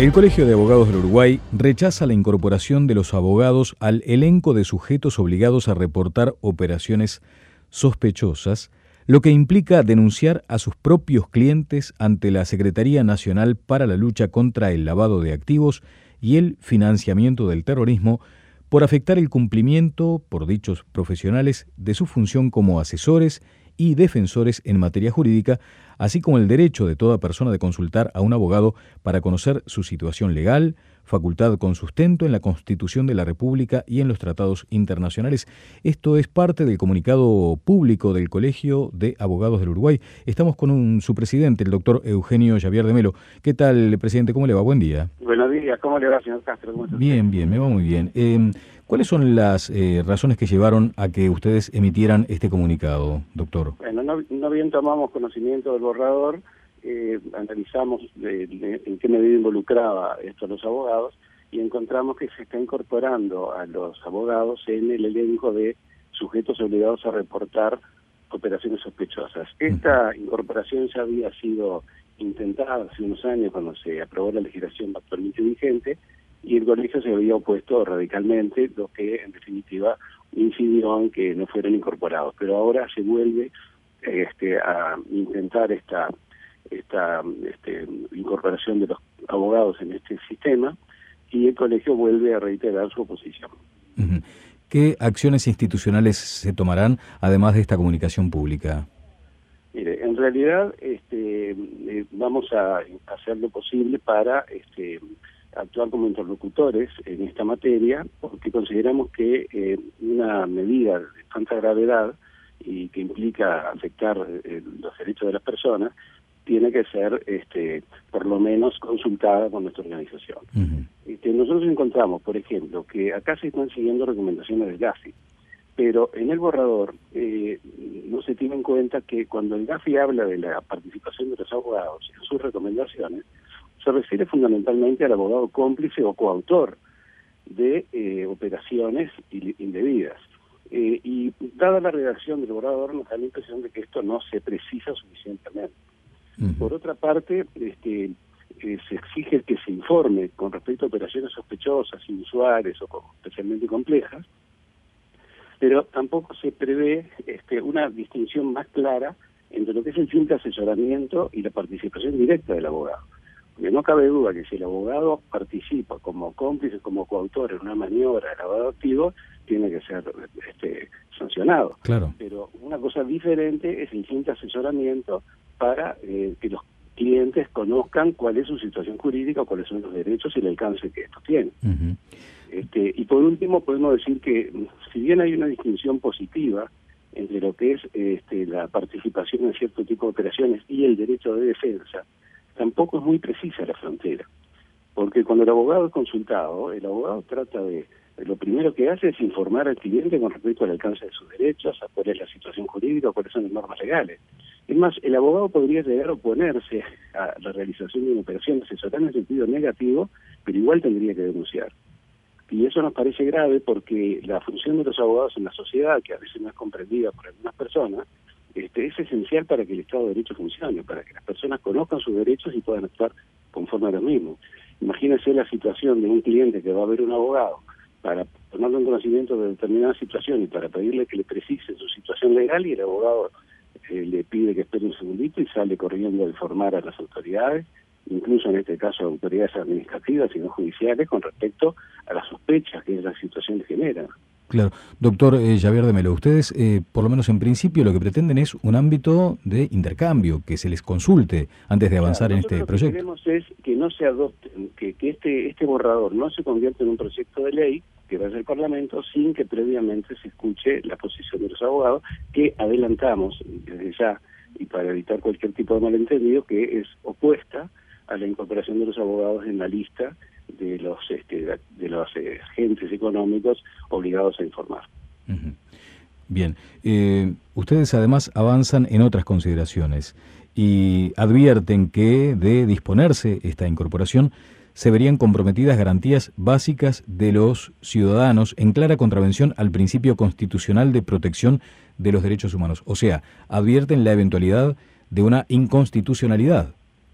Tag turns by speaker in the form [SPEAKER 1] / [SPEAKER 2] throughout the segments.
[SPEAKER 1] El Colegio de Abogados del Uruguay rechaza la incorporación de los abogados al elenco de sujetos obligados a reportar operaciones sospechosas, lo que implica denunciar a sus propios clientes ante la Secretaría Nacional para la Lucha contra el Lavado de Activos y el Financiamiento del Terrorismo por afectar el cumplimiento, por dichos profesionales, de su función como asesores y defensores en materia jurídica, así como el derecho de toda persona de consultar a un abogado para conocer su situación legal, facultad con sustento en la Constitución de la República y en los tratados internacionales. Esto es parte del comunicado público del Colegio de Abogados del Uruguay. Estamos con su presidente, el doctor Eugenio Javier de Melo. ¿Qué tal, presidente? ¿Cómo le va? Buen día.
[SPEAKER 2] Buenos días. ¿Cómo le va, señor Castro?
[SPEAKER 1] Bien, me va muy bien. ¿Cuáles son las razones que llevaron a que ustedes emitieran este comunicado, doctor?
[SPEAKER 2] Bueno, no bien tomamos conocimiento del borrador, analizamos en qué medida involucraba esto a los abogados y encontramos que se está incorporando a los abogados en el elenco de sujetos obligados a reportar operaciones sospechosas. Esta incorporación ya había sido intentada hace unos años cuando se aprobó la legislación actualmente vigente, y el colegio se había opuesto radicalmente, lo que en definitiva incidió en que no fueran incorporados. Pero ahora se vuelve a intentar esta incorporación de los abogados en este sistema, y el colegio vuelve a reiterar su oposición.
[SPEAKER 1] ¿Qué acciones institucionales se tomarán además de esta comunicación pública?
[SPEAKER 2] Mire, en realidad vamos a hacer lo posible para actuar como interlocutores en esta materia, porque consideramos que una medida de tanta gravedad y que implica afectar los derechos de las personas tiene que ser por lo menos consultada con nuestra organización. Nosotros encontramos, por ejemplo, que acá se están siguiendo recomendaciones del GAFI, pero en el borrador no se tiene en cuenta que cuando el GAFI habla de la participación de los abogados en sus recomendaciones, se refiere fundamentalmente al abogado cómplice o coautor de operaciones indebidas. Y dada la redacción del borrador, nos da la impresión de que esto no se precisa suficientemente. Por otra parte, se exige que se informe con respecto a operaciones sospechosas, inusuales o especialmente complejas, pero tampoco se prevé una distinción más clara entre lo que es el simple asesoramiento y la participación directa del abogado. Porque no cabe duda que si el abogado participa como cómplice, como coautor en una maniobra de lavado activo, tiene que ser sancionado.
[SPEAKER 1] Claro.
[SPEAKER 2] Pero una cosa diferente es el simple asesoramiento para que los clientes conozcan cuál es su situación jurídica, cuáles son los derechos y el alcance que estos tienen. Y por último podemos decir que si bien hay una distinción positiva entre lo que es la participación en cierto tipo de operaciones y el derecho de defensa, tampoco es muy precisa la frontera, porque cuando el abogado es consultado, el abogado trata de lo primero que hace es informar al cliente con respecto al alcance de sus derechos, a cuál es la situación jurídica, cuáles son las normas legales. Es más, el abogado podría llegar a oponerse a la realización de una operación asesoral en sentido negativo, pero igual tendría que denunciar. Y eso nos parece grave porque la función de los abogados en la sociedad, que a veces no es comprendida por algunas personas, es esencial para que el Estado de Derecho funcione, para que las personas conozcan sus derechos y puedan actuar conforme a los mismos. Imagínense la situación de un cliente que va a ver un abogado para tomarle un conocimiento de determinada situación y para pedirle que le precise su situación legal, y el abogado le pide que espere un segundito y sale corriendo a informar a las autoridades, incluso en este caso autoridades administrativas y no judiciales, con respecto a las sospechas que esa situación le genera.
[SPEAKER 1] Claro. Doctor Javier de Melo, ustedes, por lo menos en principio, lo que pretenden es un ámbito de intercambio, que se les consulte antes de avanzar en este proyecto.
[SPEAKER 2] Lo que queremos es que no se adopte, que este borrador no se convierta en un proyecto de ley que vaya al Parlamento sin que previamente se escuche la posición de los abogados, que adelantamos desde ya, y para evitar cualquier tipo de malentendido, que es opuesta a la incorporación de los abogados en la lista de los agentes económicos obligados a informar.
[SPEAKER 1] Bien. Ustedes además avanzan en otras consideraciones y advierten que de disponerse esta incorporación se verían comprometidas garantías básicas de los ciudadanos en clara contravención al principio constitucional de protección de los derechos humanos. O sea, advierten la eventualidad de una inconstitucionalidad.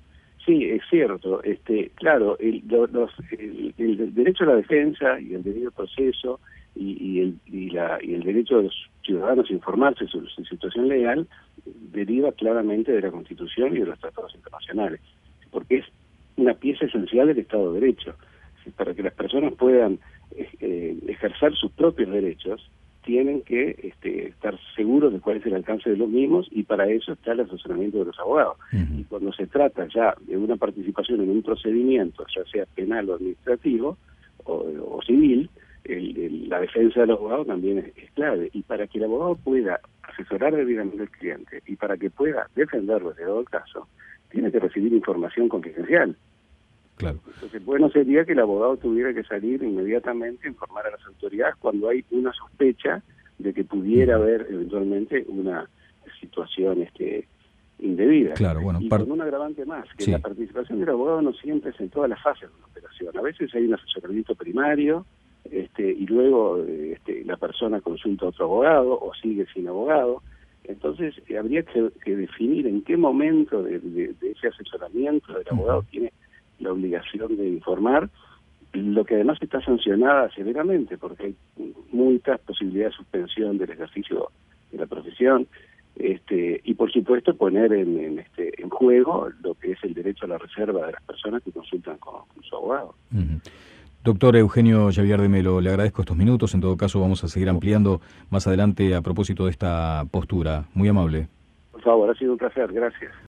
[SPEAKER 2] Sí, es cierto. Claro, el derecho a la defensa y el debido proceso y el derecho de los ciudadanos a informarse sobre su situación legal deriva claramente de la Constitución y de los tratados internacionales, porque es una pieza esencial del Estado de Derecho. Para que las personas puedan ejercer sus propios derechos, tienen que estar seguros de cuál es el alcance de los mismos, y para eso está el asesoramiento de los abogados. Y cuando se trata ya de una participación en un procedimiento, ya sea penal o administrativo o civil, la defensa del abogado también es clave. Y para que el abogado pueda asesorar debidamente al cliente y para que pueda defenderlo en todo el caso, tiene que recibir información confidencial.
[SPEAKER 1] Claro.
[SPEAKER 2] Entonces, bueno sería que el abogado tuviera que salir inmediatamente a informar a las autoridades cuando hay una sospecha de que pudiera haber eventualmente una situación indebida.
[SPEAKER 1] Claro, bueno,
[SPEAKER 2] y con un agravante más, que la participación del abogado no siempre es en todas las fases de una operación. A veces hay un asesoramiento primario, y luego la persona consulta a otro abogado o sigue sin abogado. Entonces habría que definir en qué momento de ese asesoramiento el abogado tiene la obligación de informar, lo que además está sancionada severamente, porque hay multas, posibilidad de suspensión del ejercicio de la profesión, y por supuesto poner en juego lo que es el derecho a la reserva de las personas que consultan con su abogado.
[SPEAKER 1] Doctor Eugenio Javier de Melo, le agradezco estos minutos. En todo caso, vamos a seguir ampliando más adelante a propósito de esta postura. Muy amable.
[SPEAKER 2] Por favor, ha sido un placer. Gracias.